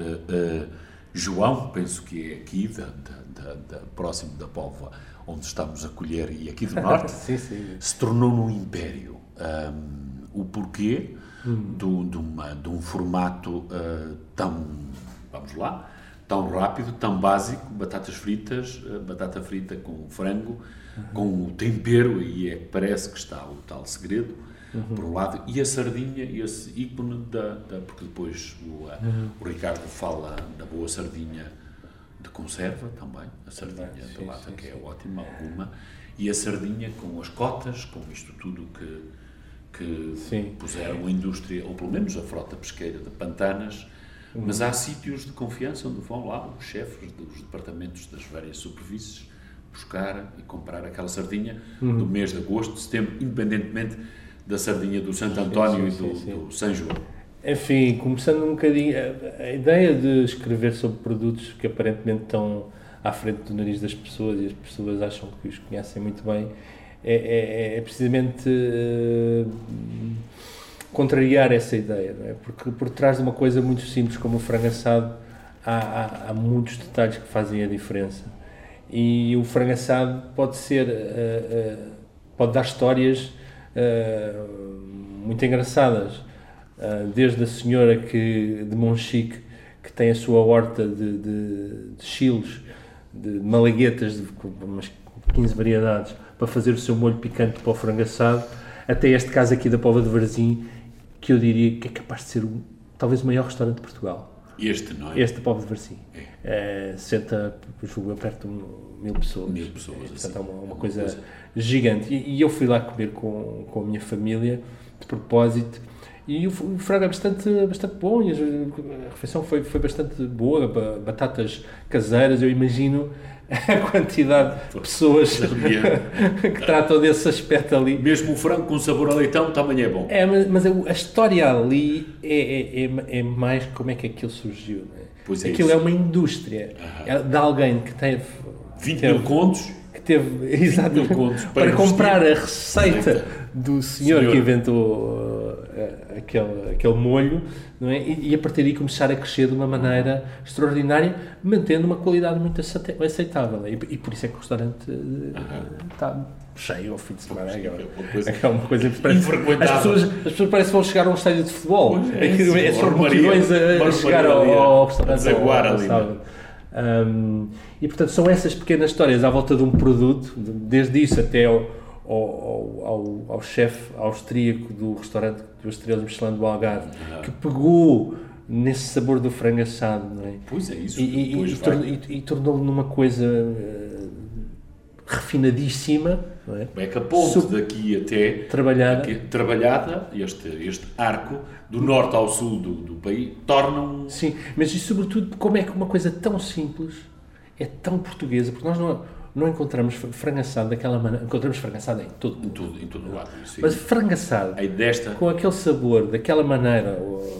João, penso que é aqui, próximo da Póvoa, onde estamos a colher, e aqui do Norte, se tornou num império? O de um formato tão rápido, tão básico, batatas fritas, batata frita com frango, com o tempero, e parece que está o tal segredo, por um lado, e a sardinha, esse ícone porque depois o Ricardo fala da boa sardinha de conserva também, a sardinha de lata, que é ótima, alguma, e a sardinha com as cotas, com isto tudo que puseram a indústria, ou pelo menos a frota pesqueira de Pantanas, mas há sítios de confiança onde vão lá os chefes dos departamentos das várias superfícies buscar e comprar aquela sardinha do mês de agosto, de setembro, independentemente da sardinha do Santo António e do São João. Enfim, começando um bocadinho, a ideia de escrever sobre produtos que aparentemente estão à frente do nariz das pessoas e as pessoas acham que os conhecem muito bem, é precisamente contrariar essa ideia, não é? Porque por trás de uma coisa muito simples como o frango assado há muitos detalhes que fazem a diferença, e o frango assado pode dar histórias muito engraçadas, desde a senhora de Monchique, que tem a sua horta de chilos, de malaguetas, com umas 15 variedades, para fazer o seu molho picante para o frango assado, até este caso aqui da Póvoa de Varzim, que eu diria que é capaz de ser talvez o maior restaurante de Portugal. Este, não é? Este da Póvoa de Varzim. Senta, perto de 1000 pessoas. 1000 pessoas, portanto, é uma coisa gigante. E eu fui lá comer com a minha família, de propósito, e o frango é bastante bom, e a refeição foi bastante boa, batatas caseiras, eu imagino a quantidade de pessoas que tratam desse aspecto ali. Mesmo o frango com sabor a leitão também é bom. Mas a história ali é mais como é que aquilo surgiu, não é? Pois aquilo isso. É uma indústria de alguém que teve 20 mil contos, que teve exatamente para comprar a receita do senhor que inventou aquele molho, não é? E a partir daí começar a crescer de uma maneira extraordinária, mantendo uma qualidade muito aceitável. E por isso é que o restaurante está cheio ao fim de semana. É uma coisa infrequentável. As pessoas parecem que vão chegar a um estádio de futebol. São multidões a chegar ao restaurante ao sábado. E portanto são essas pequenas histórias à volta de um produto, desde isso até ao chefe austríaco do restaurante 2 estrelas Michelin do Algarve, que pegou nesse sabor do frango assado, não é? Pois é isso. E tornou-lo numa coisa refinadíssima, não é? É que a ponte daqui até trabalhada, este arco do norte ao sul do país, tornam... Sim, mas e sobretudo como é que uma coisa tão simples é tão portuguesa, porque nós não encontramos frango assado daquela maneira, encontramos frango assado em todo lado. Mas frango assado com aquele sabor, daquela maneira,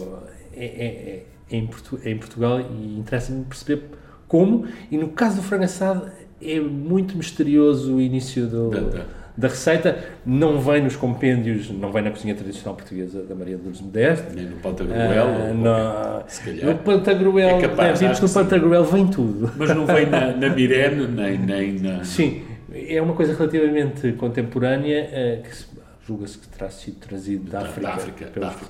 em Portugal, e interessa-me perceber como, e no caso do frango assado é muito misterioso o início da receita, não vem nos compêndios, não vem na cozinha tradicional portuguesa da Maria de Lourdes Modeste, nem no Pantagruel, se calhar. No Pantagruel, no Pantagruel vem tudo. Mas não vem na Mirene, nem na... Sim, é uma coisa relativamente contemporânea, que julga-se que terá sido trazido da África.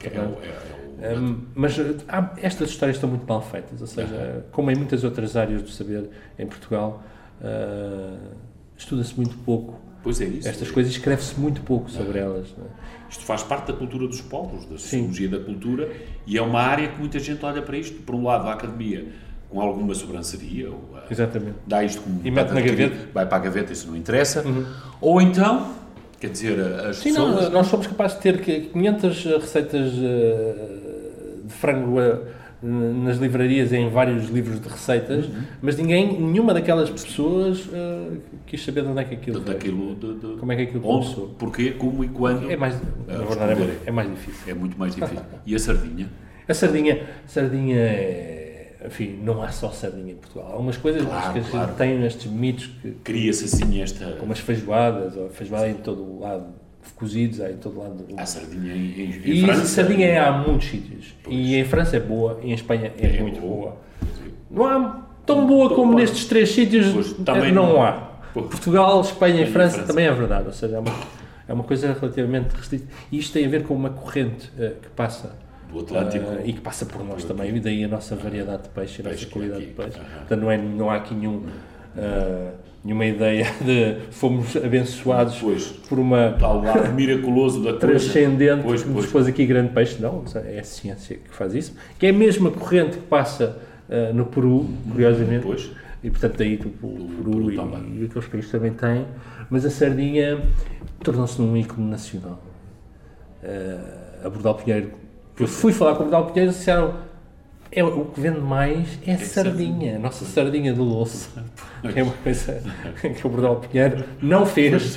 Mas estas histórias estão muito mal feitas, ou seja, como em muitas outras áreas do saber em Portugal, estuda-se muito pouco. Pois é isso. Estas coisas escreve-se muito pouco sobre elas. Não é? Isto faz parte da cultura dos povos, da sociologia da cultura, e é uma área que muita gente olha para isto. Por um lado, a academia com alguma sobranceria, exatamente, dá isto como... E mete na gaveta. Vai para a gaveta, isso não interessa. Ou então, quer dizer, as pessoas... nós somos capazes de ter 500 receitas de frango nas livrarias, em vários livros de receitas, mas nenhuma daquelas pessoas quis saber de onde é que aquilo veio. Como é que aquilo começou. Porquê, como e quando. Na verdade é mais difícil. É muito mais difícil. E a sardinha? A sardinha enfim, não há só sardinha em Portugal. Há algumas coisas que a gente tem estes mitos que... Cria-se assim como as feijoadas, ou feijoada em todo o lado, cozidos em todo lado. Há sardinha em e França. E sardinha há muitos sítios. Pois. E em França é boa, e em Espanha é muito boa. Não há tão boa como nestes 3 sítios, não há. Pois. Portugal, Espanha e França também é verdade. Ou seja, é uma coisa relativamente restrita. E isto tem a ver com uma corrente que passa do Atlântico. E que passa por nós também, e daí a nossa variedade de peixe, a nossa qualidade de peixe. Portanto, não há aqui nenhuma ideia de fomos abençoados por uma tal lado miraculoso da transcendente que nos pôs aqui grande peixe. Não, é a ciência que faz isso, que é a mesma corrente que passa no Peru, curiosamente, e portanto daí o Peru e aqueles países também têm, mas a sardinha tornou-se num ícone nacional. A Bordal Pinheiro, eu fui falar com a Bordal Pinheiro e disseram: o que vende mais é a sardinha, a nossa sardinha do Louço. É uma coisa que o Bordal Pinheiro não fez.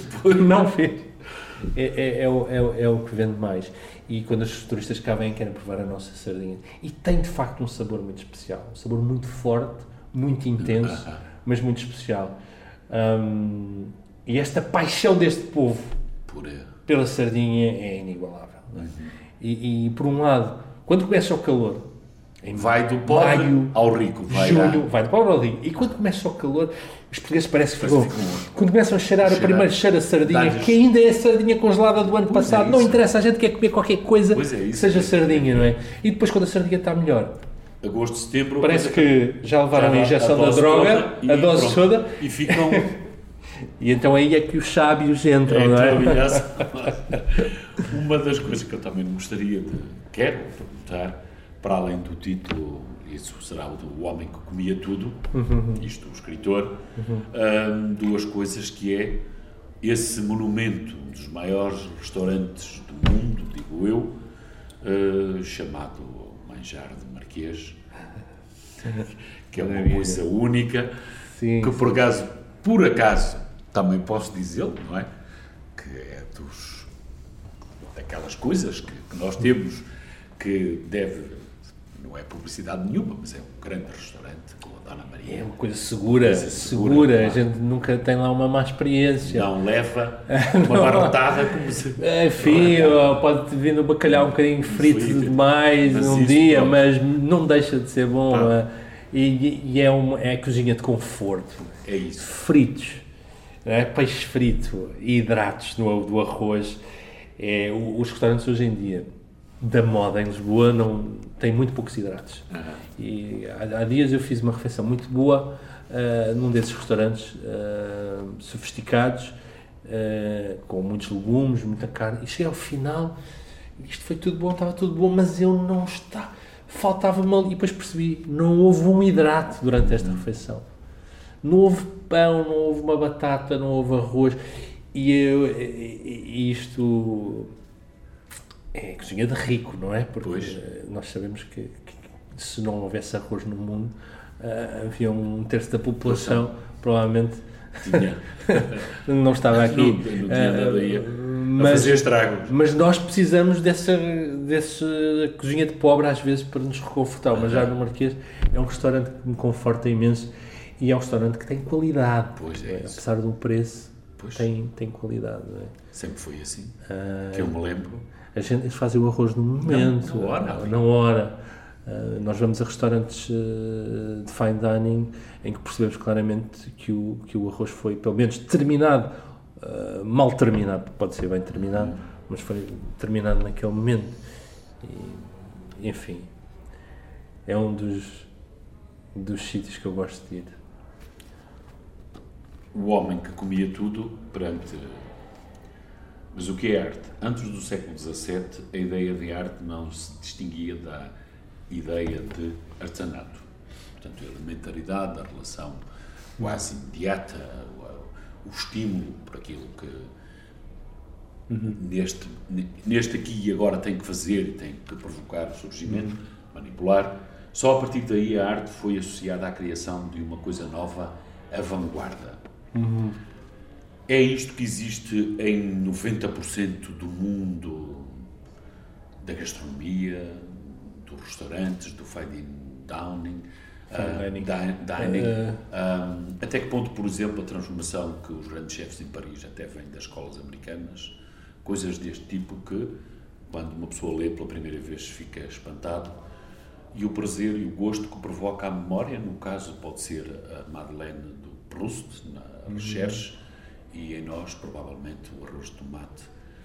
É o que vende mais. E quando os turistas cá vêm, querem provar a nossa sardinha. E tem, de facto, um sabor muito especial. Um sabor muito forte, muito intenso, mas muito especial. E esta paixão deste povo pela sardinha é inigualável. E, por um lado, quando começa o calor, vai do pobre ao rico. Vai do pobre ao rico. E quando começa o calor, os portugueses parece que ficam. Quando começam a cheirar o primeiro cheiro a sardinha, que ainda é a sardinha congelada do ano passado, não interessa, a gente quer comer qualquer coisa que seja sardinha, não é? E depois, quando a sardinha está melhor, agosto, setembro, parece que já levaram a injeção da droga, a dose toda, e ficam. E então aí é que os sábios entram, não é? Uma das coisas que eu também gostaria quero perguntar, para além do título, isso será o do Homem que Comia Tudo, isto o escritor, duas coisas, que é esse monumento, um dos maiores restaurantes do mundo, digo eu, chamado Manjar de Marquês, que é uma coisa única, que por acaso, também posso dizê-lo, não é? Que é daquelas coisas que nós temos, que não é publicidade nenhuma, mas é um grande restaurante com a Dona Maria. É uma coisa segura. A gente nunca tem lá uma má experiência. Não leva uma barrotada como se... Enfim, pode vir no bacalhau um bocadinho frito demais num dia, mas não deixa de ser bom. E é a cozinha de conforto. É isso. Fritos. Peixe frito e hidratos do arroz. Os restaurantes hoje em dia da moda em Lisboa têm muito poucos hidratos. E há dias eu fiz uma refeição muito boa num desses restaurantes sofisticados, com muitos legumes, muita carne, e cheguei ao final, isto foi tudo bom, estava tudo bom, mas faltava-me, e depois percebi, não houve um hidrato durante esta refeição. Não houve pão, não houve uma batata, não houve arroz, e isto é cozinha de rico, não é? Porque nós sabemos que se não houvesse arroz no mundo, havia um terço da população, provavelmente, não estava aqui. Não tinha nada aí a fazer estragos. Mas nós precisamos dessa cozinha de pobre, às vezes, para nos reconfortar. Mas já no Marquês é um restaurante que me conforta imenso. E é um restaurante que tem qualidade, apesar do preço, tem qualidade. Não é? Sempre foi assim, que eu me lembro. Eles fazem o arroz no momento, na hora. Nós vamos a restaurantes de fine dining em que percebemos claramente que o arroz foi, pelo menos, terminado, mal terminado, pode ser bem terminado, mas foi terminado naquele momento. E, enfim, é um dos sítios que eu gosto de ir. O Homem que Comia Tudo perante... Mas o que é arte? Antes do século XVII, a ideia de arte não se distinguia da ideia de artesanato. Portanto, a elementaridade, a relação quase imediata, o estímulo por aquilo que neste aqui e agora tem que fazer e tem que provocar o surgimento, manipular. Só a partir daí a arte foi associada à criação de uma coisa nova, a vanguarda. É isto que existe em 90% do mundo da gastronomia, dos restaurantes, do fine dining. Até que ponto, por exemplo, a transformação que os grandes chefes em Paris até vêm das escolas americanas, coisas deste tipo que, quando uma pessoa lê pela primeira vez, fica espantado, e o prazer e o gosto que provoca a memória, no caso pode ser a Madeleine do Proust, na Recherche, e em nós, provavelmente, o arroz de tomate.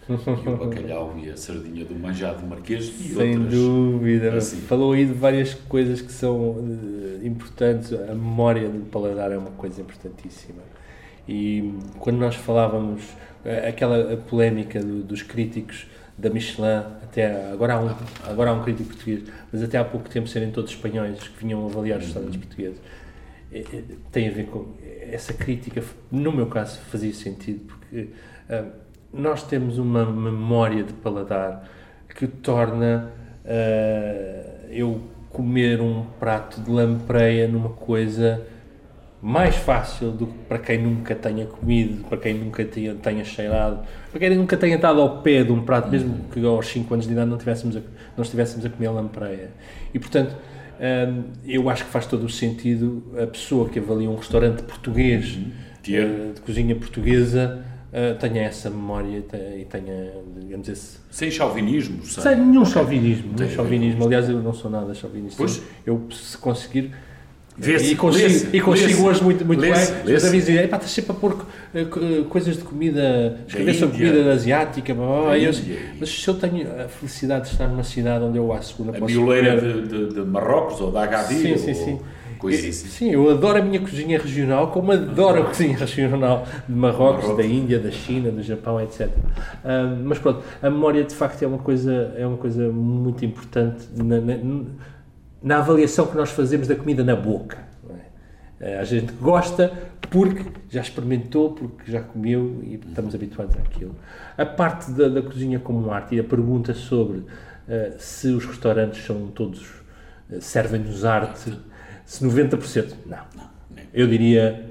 e o bacalhau e a sardinha do manjado marquês e sem outras. dúvida. Assim. Falou aí de várias coisas que são importantes. A memória do paladar é uma coisa importantíssima. E quando nós falávamos, aquela polémica dos críticos da Michelin, até agora há um crítico português, mas até há pouco tempo serem todos espanhóis que vinham avaliar os restaurantes portugueses, tem a ver com essa crítica. No meu caso fazia sentido, porque nós temos uma memória de paladar que torna eu comer um prato de lampreia numa coisa mais fácil do que para quem nunca tenha comido, para quem nunca tenha cheirado, para quem nunca tenha estado ao pé de um prato, mesmo que aos 5 anos de idade não estivéssemos a comer lampreia. E, portanto, eu acho que faz todo o sentido a pessoa que avalia um restaurante português, de cozinha portuguesa, tenha essa memória e tenha, digamos, sem chauvinismo. Sem nenhum chauvinismo. Aliás, eu não sou nada chauvinista. Pois. Eu, se conseguir... E consigo hoje muito bem. Mas a dizer, estás sempre a pôr coisas de comida, escrever sobre comida asiática, mas se eu tenho a felicidade de estar numa cidade onde eu à segunda posso violeira de Marrocos ou da Agadir, sim. Coisas assim. Sim, eu adoro a minha cozinha regional, como adoro a cozinha regional de Marrocos, da Índia, da China, do Japão, etc. Mas pronto, a memória de facto é uma coisa muito importante na avaliação que nós fazemos da comida na boca. Não é? A gente gosta porque já experimentou, porque já comeu e estamos habituados àquilo. A parte da cozinha como arte e a pergunta sobre se os restaurantes são todos, servem-nos arte, se 90%, não. Eu diria,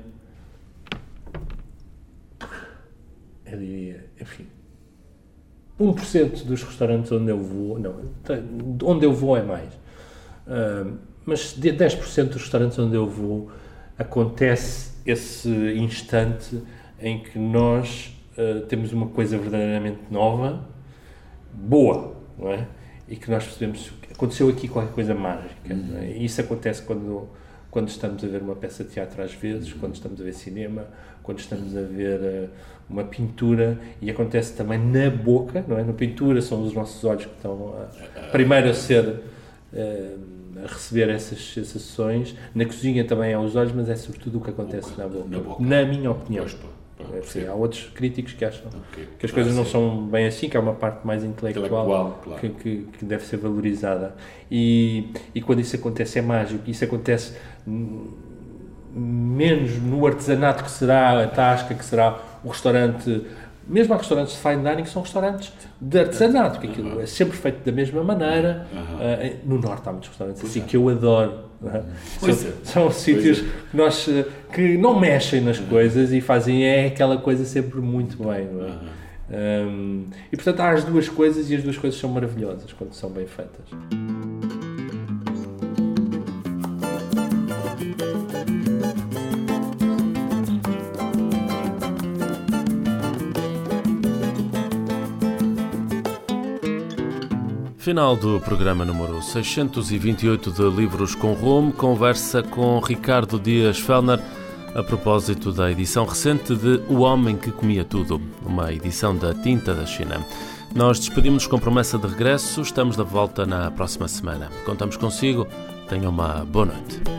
enfim, 1% dos restaurantes onde eu vou é mais. Mas de 10% dos restaurantes onde eu vou acontece esse instante em que nós temos uma coisa verdadeiramente nova, boa, não é? E que nós percebemos que aconteceu aqui qualquer coisa mágica. Não é? E isso acontece quando estamos a ver uma peça de teatro às vezes, quando estamos a ver cinema, quando estamos a ver uma pintura, e acontece também na boca, não é? Na pintura são os nossos olhos que estão primeiro a ser... a receber essas sensações. Na cozinha também há os olhos, mas é sobretudo o que acontece na boca. Na minha opinião. Há outros críticos que acham que as coisas não são bem assim, que há uma parte mais intelectual claro. que deve ser valorizada. E quando isso acontece é mágico. Isso acontece menos no artesanato, que será a tasca, que será o restaurante. Mesmo há restaurantes de fine dining que são restaurantes de artesanato, porque aquilo é sempre feito da mesma maneira. No Norte há muitos restaurantes assim que eu adoro. São sítios que não mexem nas coisas e fazem aquela coisa sempre muito bem. Não é? E portanto há as duas coisas, e as duas coisas são maravilhosas quando são bem feitas. Final do programa número 628 de Livros com Rumo, conversa com Ricardo Dias Fellner a propósito da edição recente de O Homem que Comia Tudo, uma edição da Tinta da China. Nós despedimos-nos com promessa de regresso, estamos de volta na próxima semana. Contamos consigo, tenha uma boa noite.